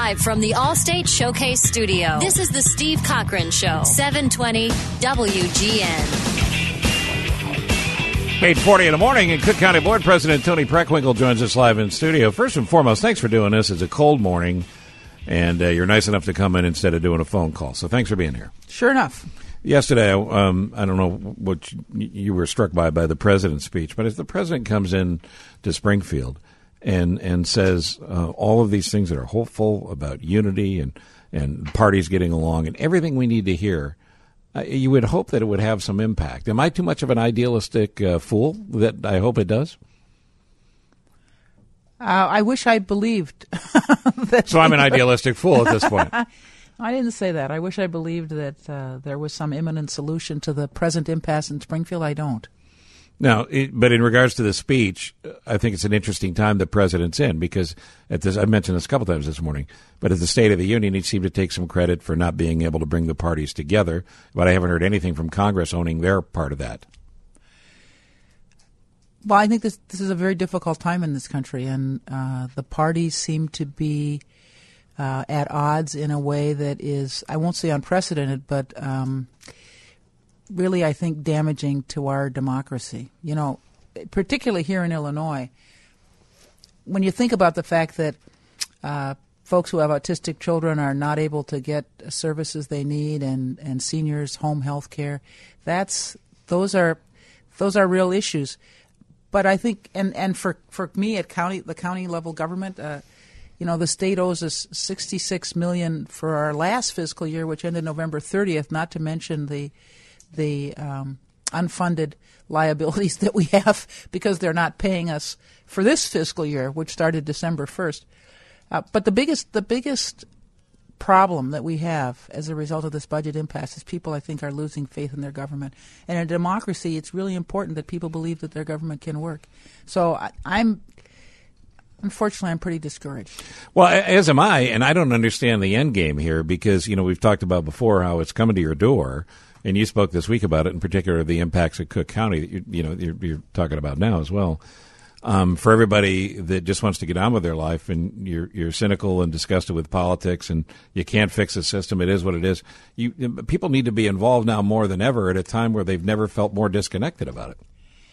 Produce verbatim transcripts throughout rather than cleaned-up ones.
Live from the Allstate Showcase Studio, this is the Steve Cochran Show, seven twenty W G N. eight forty in the morning, and Cook County Board President Tony Preckwinkle joins us live in studio. First and foremost, thanks for doing this. It's a cold morning, and uh, you're nice enough to come in instead of doing a phone call. So thanks for being here. Sure enough. Yesterday, um, I don't know what you, you were struck by by the president's speech, but as the president comes in to Springfield and and says uh, all of these things that are hopeful about unity and, and parties getting along and everything we need to hear, uh, you would hope that it would have some impact. Am I too much of an idealistic uh, fool that I hope it does? Uh, I wish I believed. that So I'm an idealistic fool at this point. I didn't say that. I wish I believed that uh, there was some imminent solution to the present impasse in Springfield. I don't. Now, it, but in regards to the speech, I think it's an interesting time the president's in because at this, I mentioned this a couple times this morning, but at the State of the Union, he seemed to take some credit for not being able to bring the parties together, but I haven't heard anything from Congress owning their part of that. Well, I think this this is a very difficult time in this country, and uh, the parties seem to be uh, at odds in a way that is, I won't say unprecedented, but um, really, I think, damaging to our democracy. You know, particularly here in Illinois, when you think about the fact that uh, folks who have autistic children are not able to get services they need, and, and seniors home health care, that's those are those are real issues. But I think, and, and for, for me at county the county level government, uh, you know, the state owes us sixty-six million dollars for our last fiscal year, which ended November thirtieth. Not to mention the the um, unfunded liabilities that we have because they're not paying us for this fiscal year, which started December first. Uh, but the biggest the biggest problem that we have as a result of this budget impasse is people, I think, are losing faith in their government. And in a democracy, it's really important that people believe that their government can work. So I, I'm, unfortunately, I'm pretty discouraged. Well, as am I, and I don't understand the end game here because, you know, we've talked about before how it's coming to your door, and you spoke this week about it, in particular the impacts of Cook County that you, you know, you're, you're talking about now as well. Um, for everybody that just wants to get on with their life and you're you're cynical and disgusted with politics and you can't fix the system, it is what it is. You people need to be involved now more than ever at a time where they've never felt more disconnected about it.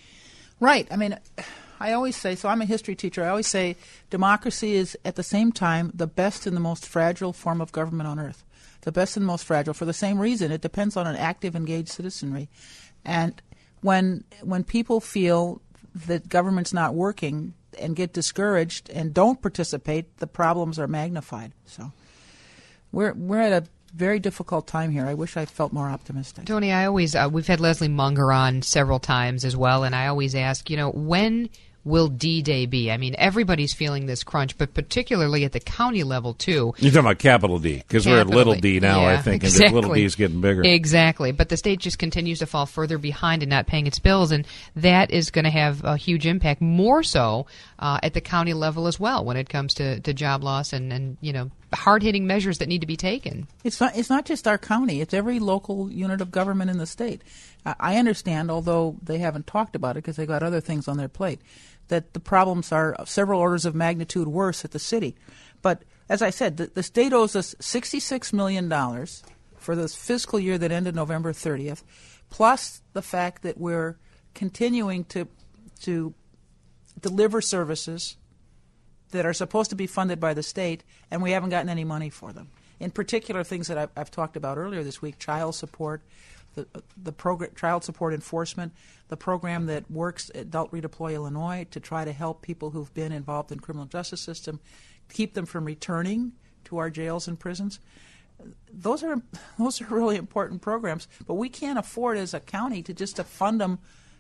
Right. I mean, I always say, so I'm a history teacher, I always say democracy is at the same time the best and the most fragile form of government on earth. The best and most fragile for the same reason. It depends on an active, engaged citizenry. And when when people feel that government's not working and get discouraged and don't participate, the problems are magnified. So we're we're at a very difficult time here. I wish I felt more optimistic. Tony, I always uh, we've had Leslie Munger on several times as well, and I always ask, you know, when will D-Day be? I mean, everybody's feeling this crunch, but particularly at the county level, too. You're talking about capital D, because we're at little d now, yeah, I think, exactly. and little d is getting bigger. Exactly, but the state just continues to fall further behind and not paying its bills, and that is going to have a huge impact, more so uh, at the county level as well when it comes to, to job loss and, and, you know, hard-hitting measures that need to be taken. It's not, it's not just our county. It's every local unit of government in the state. Uh, I understand, although they haven't talked about it because they've got other things on their plate, that the problems are several orders of magnitude worse at the city. But as I said, the, the state owes us sixty-six million dollars for this fiscal year that ended November thirtieth, plus the fact that we're continuing to to deliver services that are supposed to be funded by the state, and we haven't gotten any money for them. In particular, things that I've, I've talked about earlier this week, child support, the the program, child support enforcement, the program that works at Adult Redeploy Illinois to try to help people who've been involved in the criminal justice system, keep them from returning to our jails and prisons. Those are those are really important programs, but we can't afford as a county to just to fund them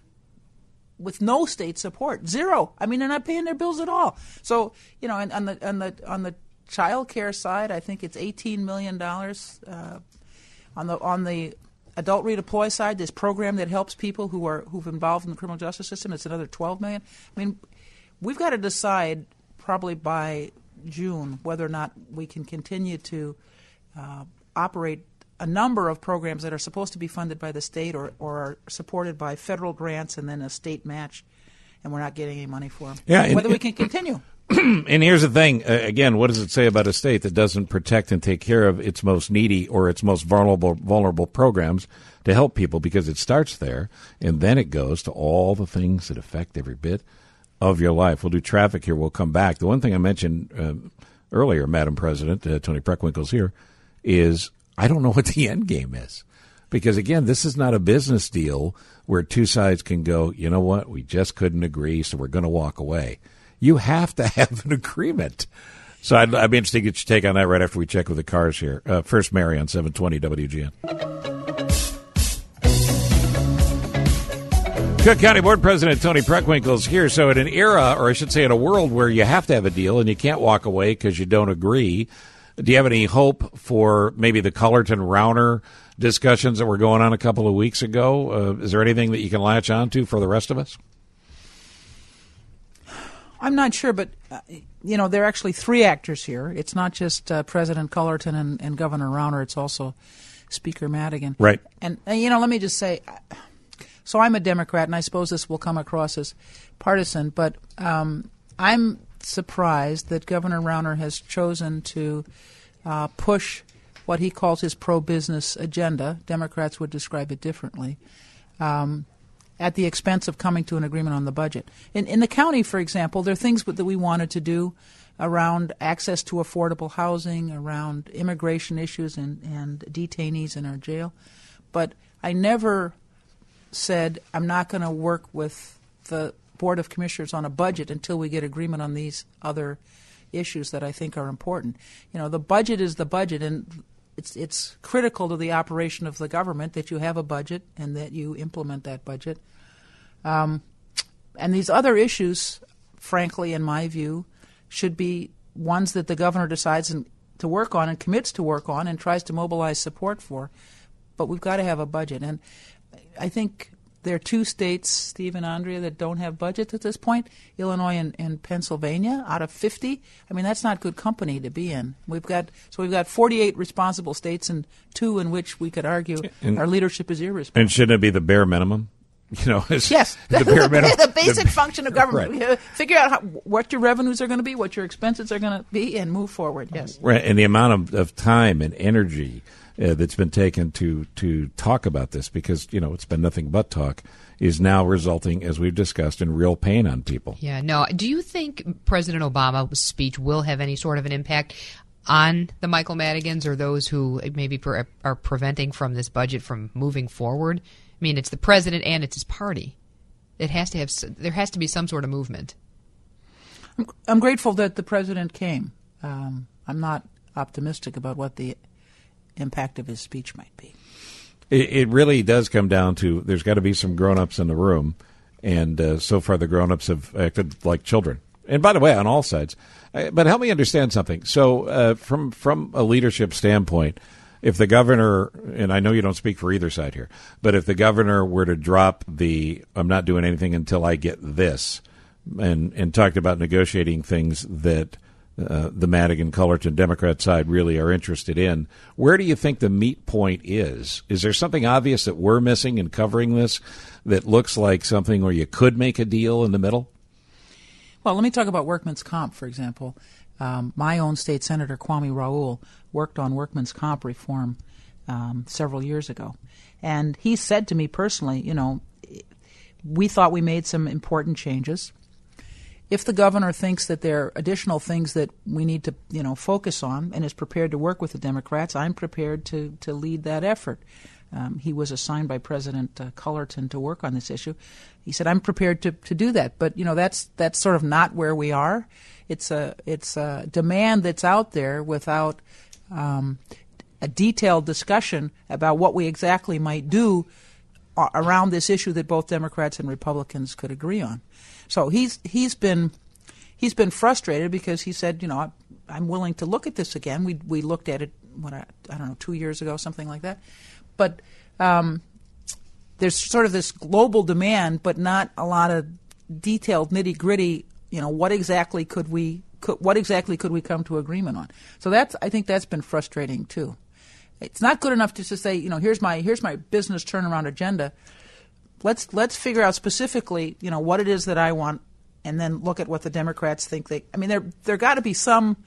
with no state support, zero. I mean, they're not paying their bills at all. So, you know, and on the on the on the child care side, I think it's eighteen million dollars. Uh, on the on the Adult Redeploy side, this program that helps people who are who've involved in the criminal justice system, it's another twelve million dollars. I mean, we've got to decide probably by June whether or not we can continue to uh, operate a number of programs that are supposed to be funded by the state or, or are supported by federal grants and then a state match, and we're not getting any money for them. Yeah, whether and, we can continue. And here's the thing. Uh, again, what does it say about a state that doesn't protect and take care of its most needy or its most vulnerable vulnerable programs to help people? Because it starts there, and then it goes to all the things that affect every bit of your life. We'll do traffic here. We'll come back. The one thing I mentioned uh, earlier, Madam President, uh, Tony Preckwinkle's here, is I don't know what the end game is. Because, again, this is not a business deal where two sides can go, you know what, we just couldn't agree, so we're going to walk away. You have to have an agreement. So I'd, I'd be interested to get your take on that right after we check with the cars here. Uh, first, Mary on seven twenty W G N. Cook County Board President Tony Preckwinkle is here. So in an era, or I should say in a world where you have to have a deal and you can't walk away because you don't agree, do you have any hope for maybe the Cullerton-Rauner discussions that were going on a couple of weeks ago? Uh, is there anything that you can latch on to for the rest of us? I'm not sure, but, uh, you know, there are actually three actors here. It's not just uh, President Cullerton and, and Governor Rauner. It's also Speaker Madigan. Right. And, and, you know, let me just say, so I'm a Democrat, and I suppose this will come across as partisan, but um, I'm surprised that Governor Rauner has chosen to uh, push what he calls his pro-business agenda. Democrats would describe it differently. Um at the expense of coming to an agreement on the budget. In, in the county, for example, there are things that we wanted to do around access to affordable housing, around immigration issues and, and detainees in our jail. But I never said I'm not going to work with the Board of Commissioners on a budget until we get agreement on these other issues that I think are important. You know, the budget is the budget, and It's it's critical to the operation of the government that you have a budget and that you implement that budget. Um, and these other issues, frankly, in my view, should be ones that the governor decides in, to work on and commits to work on and tries to mobilize support for. But we've got to have a budget. And I think there are two states, Steve and Andrea, that don't have budgets at this point, Illinois and, and Pennsylvania, out of fifty. I mean, that's not good company to be in. We've got so we've got forty-eight responsible states and two in which we could argue and, our leadership is irresponsible. And shouldn't it be the bare minimum? You know, yes, the bare minimum, the basic the, function of government. Right. Figure out how, what your revenues are going to be, what your expenses are going to be, and move forward. Yes, right. And the amount of, of time and energy uh, that's been taken to to talk about this, because you know it's been nothing but talk, is now resulting, as we've discussed, in real pain on people. Yeah. No. Do you think President Obama's speech will have any sort of an impact on the Michael Madigans or those who maybe pre- are preventing from this budget from moving forward? I mean, it's the president and it's his party. It has to have. There has to be some sort of movement. I'm, I'm grateful that the president came. Um, I'm not optimistic about what the impact of his speech might be. It, it really does come down to there's got to be some grown-ups in the room, and uh, so far the grown-ups have acted like children. And by the way, on all sides. Uh, but help me understand something. So uh, from from a leadership standpoint, if the governor, and I know you don't speak for either side here, but if the governor were to drop the I'm not doing anything until I get this, and, and talked about negotiating things that uh, the Madigan Cullerton Democrat side really are interested in, where do you think the meet point is? Is there something obvious that we're missing in covering this that looks like something where you could make a deal in the middle? Well, let me talk about workman's comp, for example. Um, my own state senator, Kwame Raoul, worked on workman's comp reform um, several years ago. And he said to me personally, you know, we thought we made some important changes. If the governor thinks that there are additional things that we need to, you know, focus on and is prepared to work with the Democrats, I'm prepared to, to lead that effort. Um, he was assigned by President uh, Cullerton to work on this issue. He said, I'm prepared to, to do that. But, you know, that's that's sort of not where we are. It's a, it's a demand that's out there without um, a detailed discussion about what we exactly might do around this issue that both Democrats and Republicans could agree on. So he's he's been he's been frustrated because he said, you know, I'm willing to look at this again. We we looked at it, what I, I don't know, two years ago, something like that. But um, there's sort of this global demand, but not a lot of detailed nitty gritty. You know, what exactly could we could, what exactly could we come to agreement on? So that's I think that's been frustrating too. It's not good enough just to say, you know, here's my here's my business turnaround agenda. Let's let's figure out specifically, you know, what it is that I want and then look at what the Democrats think they. I mean, there there got to be some.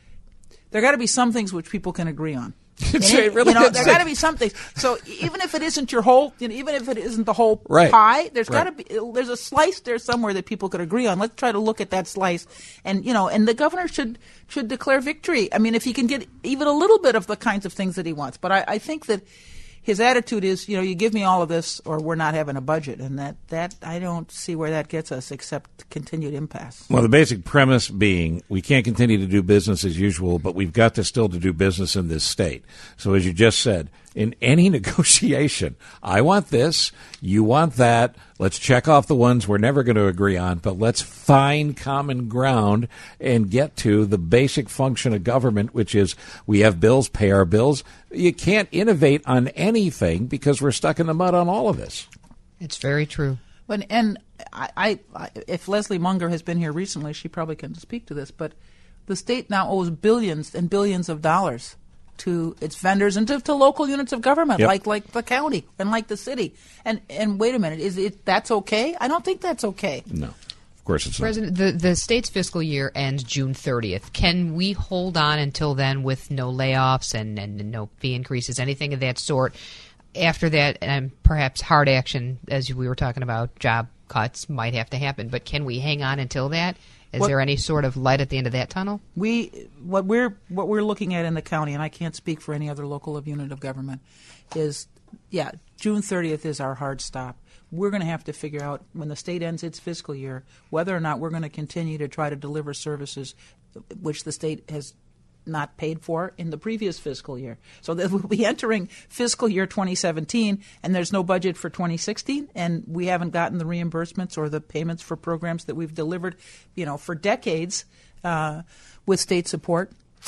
There got to be some things which people can agree on. It's It, really you know, is. there got to be some things. So even if it isn't your whole, you know, even if it isn't the whole Right. pie, there's Right. got to be. There's a slice there somewhere that people could agree on. Let's try to look at that slice, and you know, and the governor should should declare victory. I mean, if he can get even a little bit of the kinds of things that he wants. But I, I think that his attitude is, you know, you give me all of this, or we're not having a budget, and that that I don't see where that gets us except continued impasse. Well, the basic premise being we can't continue to do business as usual, but we've got to still to do business in this state. So as you just said, in any negotiation, I want this, you want that, let's check off the ones we're never going to agree on, but let's find common ground and get to the basic function of government, which is we have bills, pay our bills. You can't innovate on anything because we're stuck in the mud on all of this. It's very true. But and I, I, I, if Leslie Munger has been here recently, she probably can speak to this. But the state now owes billions and billions of dollars to its vendors and to, to local units of government, Yep. like like the county and like the city. And and wait a minute, is it that's okay? I don't think that's okay. No, of course it's not. President, the, the state's fiscal year ends June thirtieth. Can we hold on until then with no layoffs and, and no fee increases, anything of that sort? After that, and perhaps hard action, as we were talking about, job cuts might have to happen. But can we hang on until that? Is What- there any sort of light at the end of that tunnel? We what we're what we're looking at in the county, and I can't speak for any other local unit of government, is yeah, June thirtieth is our hard stop. We're going to have to figure out when the state ends its fiscal year whether or not we're going to continue to try to deliver services which the state has not paid for in the previous fiscal year. So that we'll be entering fiscal year twenty seventeen, and there's no budget for twenty sixteen, and we haven't gotten the reimbursements or the payments for programs that we've delivered, you know, for decades uh, with state support.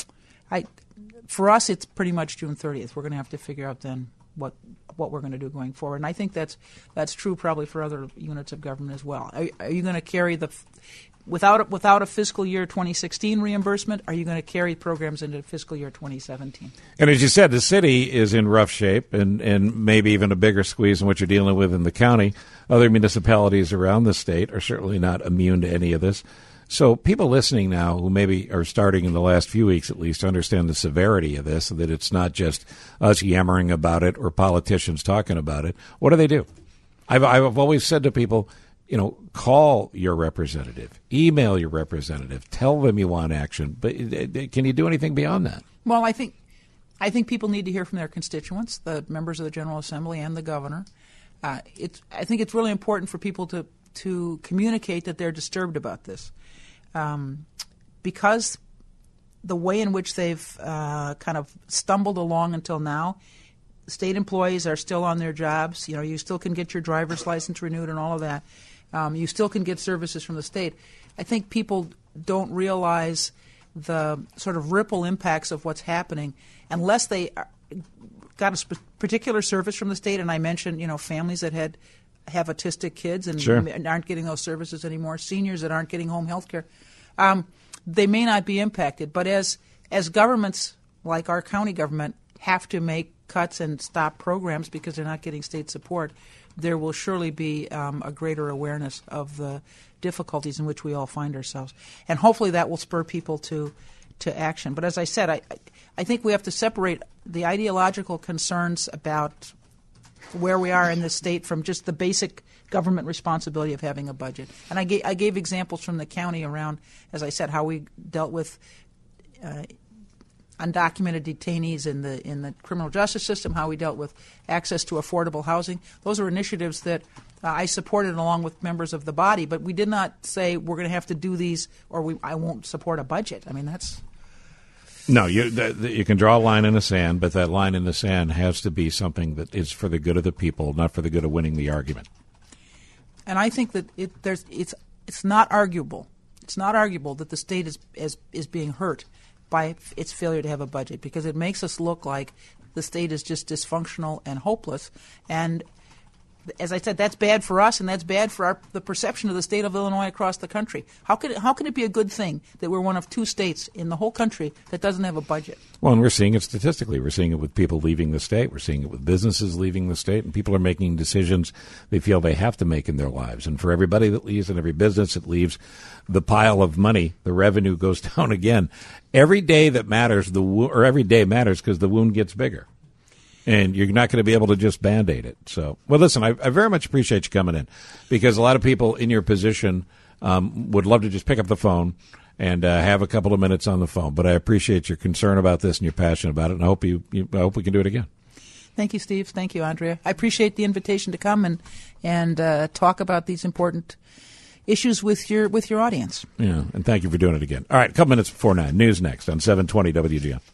I, for us, it's pretty much June thirtieth. We're going to have to figure out then what what we're going to do going forward, and I think that's that's true probably for other units of government as well. Are, are you going to carry the Without without a fiscal year twenty sixteen reimbursement, are you going to carry programs into fiscal year twenty seventeen? And as you said, the city is in rough shape and, and maybe even a bigger squeeze than what you're dealing with in the county. Other municipalities around the state are certainly not immune to any of this. So people listening now who maybe are starting in the last few weeks at least to understand the severity of this, that it's not just us yammering about it or politicians talking about it. What do they do? I've, I've always said to people, you know, call your representative, email your representative, tell them you want action. But can you do anything beyond that? Well, I think I think people need to hear from their constituents, the members of the General Assembly and the governor. Uh, it's I think it's really important for people to to communicate that they're disturbed about this, um, because the way in which they've uh, kind of stumbled along until now. State employees are still on their jobs. You know, you still can get your driver's license renewed and all of that. Um, you still can get services from the state. I think people don't realize the sort of ripple impacts of what's happening unless they are, got a sp- particular service from the state. And I mentioned, you know, families that had have autistic kids and Sure. aren't getting those services anymore, seniors that aren't getting home health care. Um, they may not be impacted. But as as governments like our county government have to make cuts and stop programs because they're not getting state support, there will surely be um, a greater awareness of the difficulties in which we all find ourselves. And hopefully that will spur people to to action. But as I said, I, I think we have to separate the ideological concerns about where we are in this state from just the basic government responsibility of having a budget. And I gave, I gave examples from the county around, as I said, how we dealt with uh, undocumented detainees in the in the criminal justice system, how we dealt with access to affordable housing. Those are initiatives that uh, I supported along with members of the body, but we did not say we're going to have to do these or we I won't support a budget. I mean, that's... No, you the, the, you can draw a line in the sand, but that line in the sand has to be something that is for the good of the people, not for the good of winning the argument. And I think that it, there's it's it's not arguable. It's not arguable that the state is is, is being hurt by its failure to have a budget, because it makes us look like the state is just dysfunctional and hopeless. And as I said, that's bad for us, and that's bad for our, the perception of the state of Illinois across the country. How can it, how can it be a good thing that we're one of two states in the whole country that doesn't have a budget? Well, and we're seeing it statistically. We're seeing it with people leaving the state. We're seeing it with businesses leaving the state, and people are making decisions they feel they have to make in their lives. And for everybody that leaves and every business that leaves, the pile of money, the revenue goes down again. Every day that matters, the wo- or every day matters because the wound gets bigger. And you're not going to be able to just Band-Aid it. So, well, listen, I, I very much appreciate you coming in because a lot of people in your position um, would love to just pick up the phone and uh, have a couple of minutes on the phone. But I appreciate your concern about this and your passion about it, and I hope you, you I hope we can do it again. Thank you, Steve. Thank you, Andrea. I appreciate the invitation to come and and uh, talk about these important issues with your with your audience. Yeah, and thank you for doing it again. All right, a couple minutes before nine. News next on seven twenty W G N.